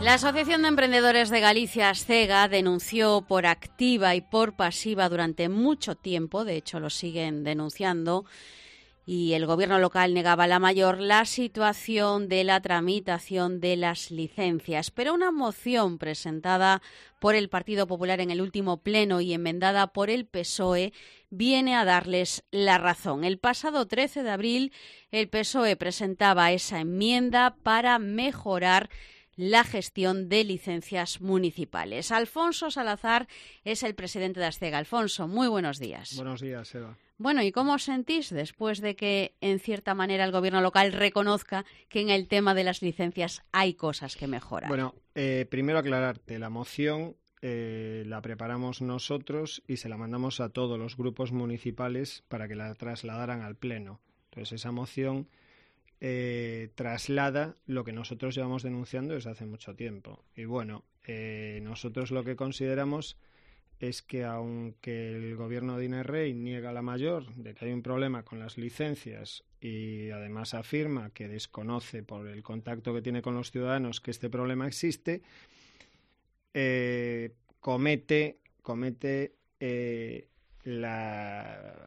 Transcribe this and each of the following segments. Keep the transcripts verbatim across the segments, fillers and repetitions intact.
La Asociación de Emprendedores de Galicia, ASCEGA, denunció por activa y por pasiva durante mucho tiempo, de hecho lo siguen denunciando, y el gobierno local negaba la mayor, la situación de la tramitación de las licencias. Pero una moción presentada por el Partido Popular en el último pleno y enmendada por el P S O E viene a darles la razón. El pasado trece de abril el P S O E presentaba esa enmienda para mejorar la gestión de licencias municipales. Alfonso Salazar es el presidente de ASCEGA. Alfonso, muy buenos días. Buenos días, Eva. Bueno, ¿y cómo os sentís después de que, en cierta manera, el gobierno local reconozca que en el tema de las licencias hay cosas que mejorar? Bueno, eh, primero aclararte, la moción eh, la preparamos nosotros y se la mandamos a todos los grupos municipales para que la trasladaran al Pleno. Entonces, esa moción eh, traslada lo que nosotros llevamos denunciando desde hace mucho tiempo. Y bueno, eh, nosotros lo que consideramos es que aunque el gobierno de Inés Rey niega la mayor de que hay un problema con las licencias y además afirma que desconoce por el contacto que tiene con los ciudadanos que este problema existe, eh, comete, comete eh, la,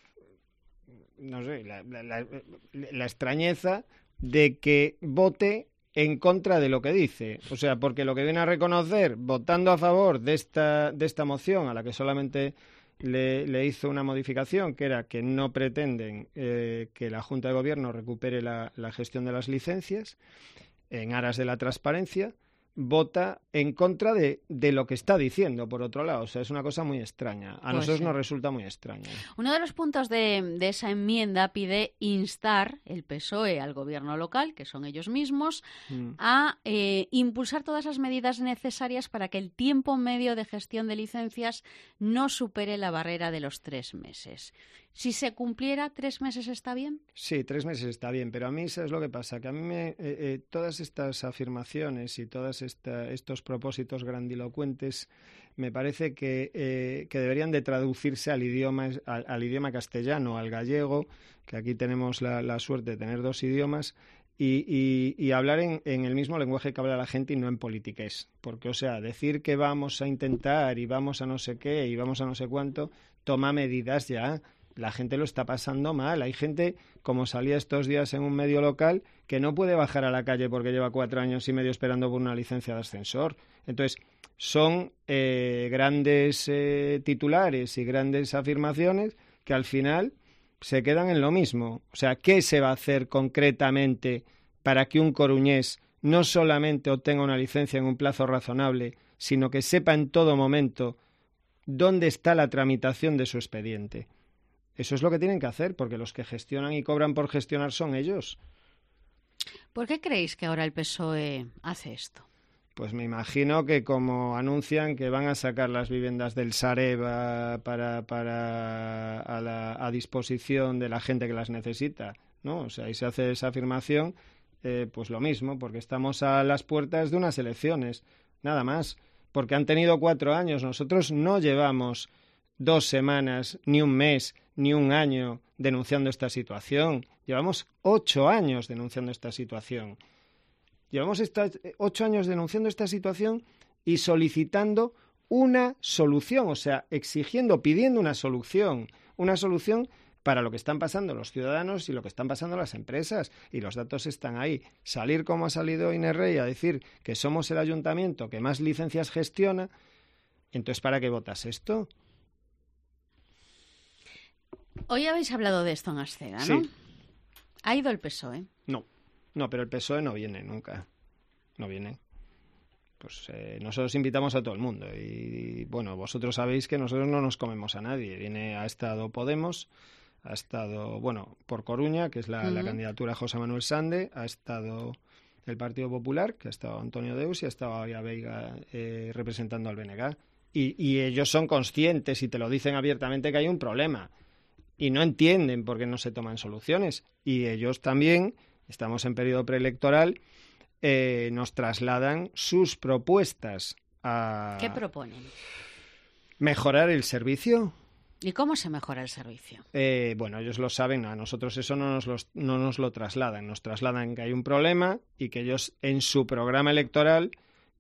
no sé, la, la, la, la extrañeza de que vote en contra de lo que dice. O sea, porque lo que viene a reconocer, votando a favor de esta, de esta moción, a la que solamente le, le hizo una modificación, que era que no pretenden eh, que la Junta de Gobierno recupere la, la gestión de las licencias, en aras de la transparencia, vota en contra de, de lo que está diciendo, por otro lado. O sea, es una cosa muy extraña. A pues nosotros sí. nos resulta muy extraña. Uno de los puntos de, de esa enmienda pide instar el P S O E al gobierno local, que son ellos mismos, mm. a eh, impulsar todas las medidas necesarias para que el tiempo medio de gestión de licencias no supere la barrera de los tres meses. Si se cumpliera, ¿tres meses está bien? Sí, tres meses está bien, pero a mí, ¿sabes lo que pasa? Que a mí me, eh, eh, todas estas afirmaciones y todos estos propósitos grandilocuentes me parece que, eh, que deberían de traducirse al idioma, al, al idioma castellano, al gallego, que aquí tenemos la, la suerte de tener dos idiomas, y, y, y hablar en, en el mismo lenguaje que habla la gente y no en politiqués. Porque, o sea, decir que vamos a intentar y vamos a no sé qué y vamos a no sé cuánto, toma medidas ya. La gente lo está pasando mal. Hay gente, como salía estos días en un medio local, que no puede bajar a la calle porque lleva cuatro años y medio esperando por una licencia de ascensor. Entonces, son eh, grandes eh, titulares y grandes afirmaciones que al final se quedan en lo mismo. O sea, ¿qué se va a hacer concretamente para que un coruñés no solamente obtenga una licencia en un plazo razonable, sino que sepa en todo momento dónde está la tramitación de su expediente? Eso es lo que tienen que hacer, porque los que gestionan y cobran por gestionar son ellos. ¿Por qué creéis que ahora el P S O E hace esto? Pues me imagino que como anuncian que van a sacar las viviendas del Sareb a, para, para a, la, a disposición de la gente que las necesita, ¿no? O sea, ahí se hace esa afirmación, eh, pues lo mismo, porque estamos a las puertas de unas elecciones, nada más, porque han tenido cuatro años. Nosotros no llevamos dos semanas, ni un mes, ni un año denunciando esta situación. Llevamos ocho años denunciando esta situación. Llevamos esta, ocho años denunciando esta situación y solicitando una solución, o sea, exigiendo, pidiendo una solución, una solución para lo que están pasando los ciudadanos y lo que están pasando las empresas. Y los datos están ahí. Salir como ha salido Inés Rey a decir que somos el ayuntamiento que más licencias gestiona, entonces, ¿para qué votas esto? Hoy habéis hablado de esto en ASCEGA, ¿no? Sí. ¿Ha ido el P S O E? No, no, pero el P S O E no viene nunca. No viene. Pues eh, nosotros invitamos a todo el mundo y, y, bueno, vosotros sabéis que nosotros no nos comemos a nadie. Viene, ha estado Podemos, ha estado, bueno, por Coruña, que es la, uh-huh. la candidatura José Manuel Sande, ha estado el Partido Popular, que ha estado Antonio Deus, y ha estado Aya Veiga eh, representando al B N G. Y, y ellos son conscientes y te lo dicen abiertamente que hay un problema. Y no entienden por qué no se toman soluciones. Y ellos también, estamos en periodo preelectoral, eh, nos trasladan sus propuestas a... ¿Qué proponen? Mejorar el servicio. ¿Y cómo se mejora el servicio? Eh, bueno, ellos lo saben, a nosotros eso no nos, los, no nos lo trasladan. Nos trasladan que hay un problema y que ellos en su programa electoral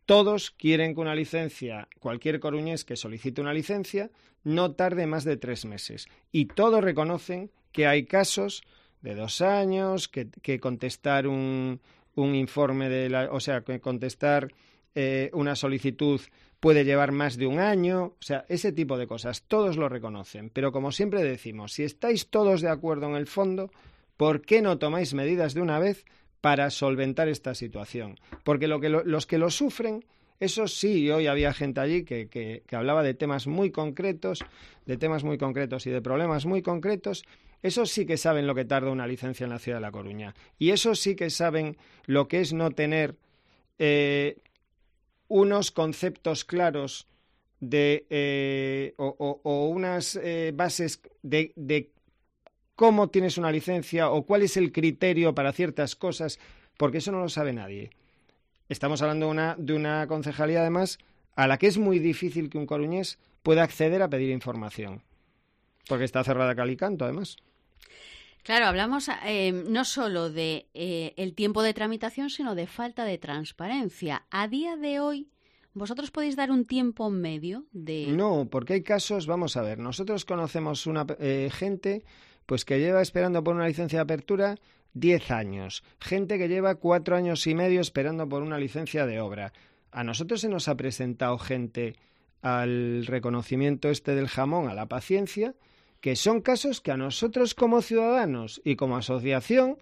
todos quieren que una licencia, cualquier coruñés que solicite una licencia, no tarde más de tres meses. Y todos reconocen que hay casos de dos años, que, que contestar un, un informe de la, o sea, que contestar eh, una solicitud puede llevar más de un año, o sea, ese tipo de cosas, todos lo reconocen. Pero como siempre decimos, si estáis todos de acuerdo en el fondo, ¿por qué no tomáis medidas de una vez para solventar esta situación? Porque lo que lo, los que lo sufren, eso sí, hoy había gente allí que, que, que hablaba de temas muy concretos, de temas muy concretos y de problemas muy concretos. Esos sí que saben lo que tarda una licencia en la ciudad de La Coruña. Y esos sí que saben lo que es no tener eh, unos conceptos claros de eh, o, o, o unas eh, bases de, de cómo tienes una licencia o cuál es el criterio para ciertas cosas, porque eso no lo sabe nadie. Estamos hablando de una, de una concejalía, además, a la que es muy difícil que un coruñés pueda acceder a pedir información, porque está cerrada a cal y canto, además. Claro, hablamos eh, no solo de eh, el tiempo de tramitación, sino de falta de transparencia. A día de hoy, ¿vosotros podéis dar un tiempo medio de...? No, porque hay casos, vamos a ver, nosotros conocemos una eh, gente pues que lleva esperando por una licencia de apertura diez años, gente que lleva cuatro años y medio esperando por una licencia de obra. A nosotros se nos ha presentado gente al reconocimiento este del jamón, a la paciencia, que son casos que a nosotros como ciudadanos y como asociación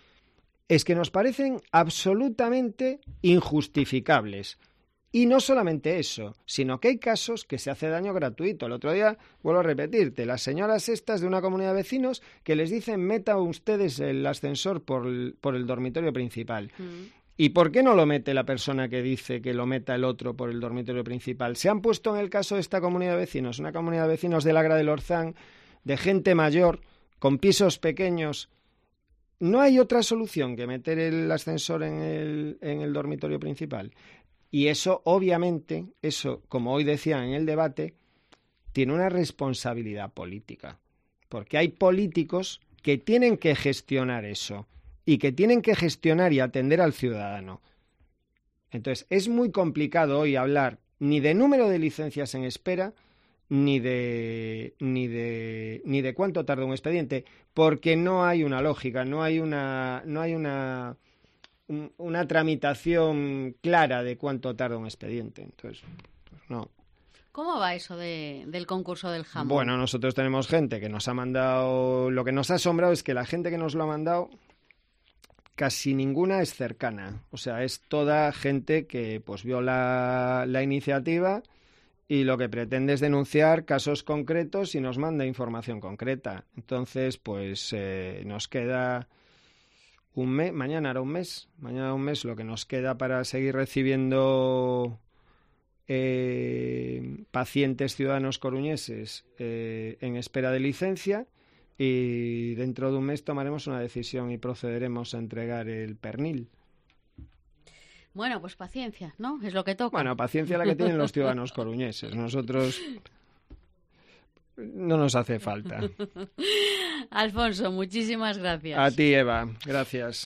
es que nos parecen absolutamente injustificables. Y no solamente eso, sino que hay casos que se hace daño gratuito. El otro día, vuelvo a repetirte, las señoras estas de una comunidad de vecinos que les dicen meta ustedes el ascensor por el, por el dormitorio principal. Mm. ¿Y por qué no lo mete la persona que dice que lo meta el otro por el dormitorio principal? Se han puesto en el caso de esta comunidad de vecinos, una comunidad de vecinos del Agra del Orzán, de gente mayor, con pisos pequeños. No hay otra solución que meter el ascensor en el, en el dormitorio principal. Y eso, obviamente, eso, como hoy decían en el debate, tiene una responsabilidad política. Porque hay políticos que tienen que gestionar eso y que tienen que gestionar y atender al ciudadano. Entonces, es muy complicado hoy hablar ni de número de licencias en espera, ni de ni de ni de cuánto tarda un expediente, porque no hay una lógica, no hay una no hay una una tramitación clara de cuánto tarda un expediente. Entonces, pues no. ¿Cómo va eso de, del concurso del jamón? Bueno, nosotros tenemos gente que nos ha mandado, lo que nos ha asombrado es que la gente que nos lo ha mandado casi ninguna es cercana, o sea, es toda gente que pues vio la, la iniciativa y lo que pretende es denunciar casos concretos y nos manda información concreta. Entonces, pues eh, nos queda un mes, mañana era un mes, mañana un mes lo que nos queda para seguir recibiendo eh, pacientes ciudadanos coruñeses eh, en espera de licencia, y dentro de un mes tomaremos una decisión y procederemos a entregar el pernil. Bueno, pues paciencia, ¿no? Es lo que toca. Bueno, paciencia la que tienen los ciudadanos coruñeses. Nosotros no nos hace falta. Alfonso, muchísimas gracias. A ti, Eva. Gracias.